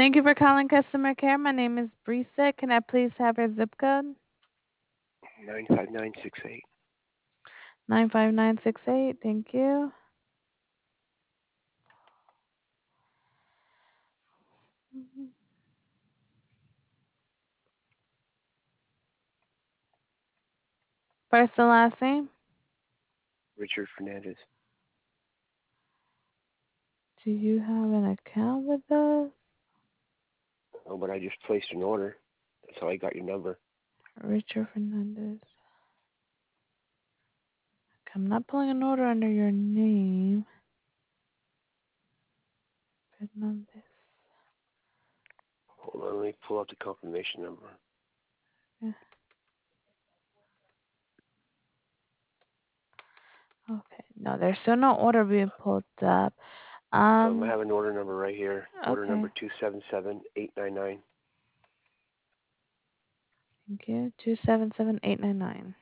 Thank you for calling customer care. My name is Brisa. Can I please have your zip code? 95968. 95968. Thank you. First and last name. Richard Fernandez. Do you have an account with us? Oh, but I just placed an order. That's how I got your number. Richard Fernandez. Okay, I'm not pulling an order under your name. Fernandez. Hold on, let me pull out the confirmation number. Yeah. Okay. No, there's still no order being pulled up. I Um. have an order number right here. Order number Okay. 277899. Thank you. 277899.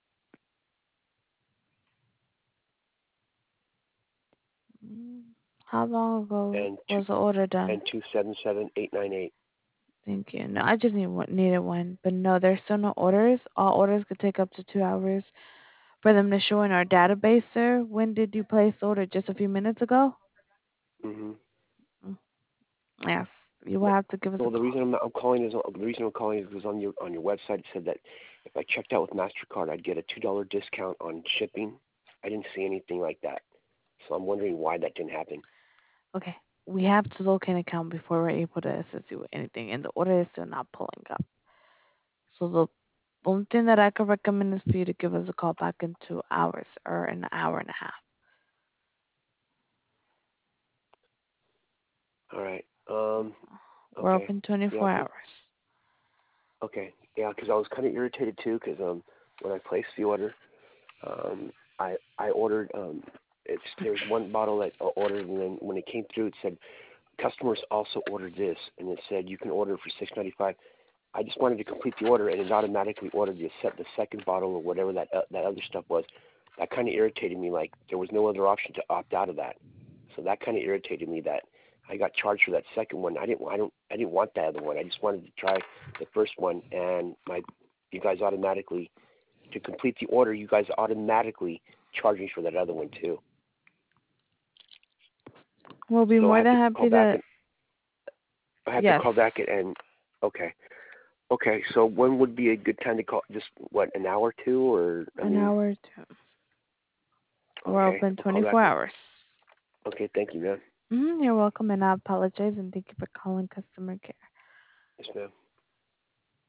How long ago And two was the order done? and 277898. Thank you. No, I just needed one, but no, there's still no orders. All orders could take up to 2 hours for them to show in our database, sir. When did you place the order? Just a few minutes ago? Mhm. Mm, yes, you will have to give us a Well, the call. reason I'm calling is because on your website it said that if I checked out with Mastercard, I'd get a $2 discount on shipping. I didn't see anything like that, so I'm wondering why that didn't happen. Okay, we have to locate an account before we're able to assist you with anything, and the order is still not pulling up. So the only thing that I could recommend is for you to give us a call back in 2 hours or an hour and a half. All right. We're Okay. open Yeah. 24 hours. Okay. Yeah, because I was kind of irritated too, because when I placed the order, I ordered there's one bottle that I ordered, and then when it came through, it said customers also ordered this, and it said you can order it for $6.95. I just wanted to complete the order, and it automatically ordered the second bottle or whatever that other stuff was. That kind of irritated me. Like there was no other option to opt out of that. So that kind of irritated me that I got charged for that second one. I didn't want that other one. I just wanted to try the first one, and you guys automatically to complete the order. You guys automatically charge me for that other one too. We'll be So more than happy to. I have to call Yes, back and okay. Okay, so when would be a good time to call? Just what, an hour or two, or I an mean, hour or two. We're okay, open I'll call 24 back. hours. Okay, thank you, man. You're welcome, and I apologize and thank you for calling customer care. Yes, ma'am.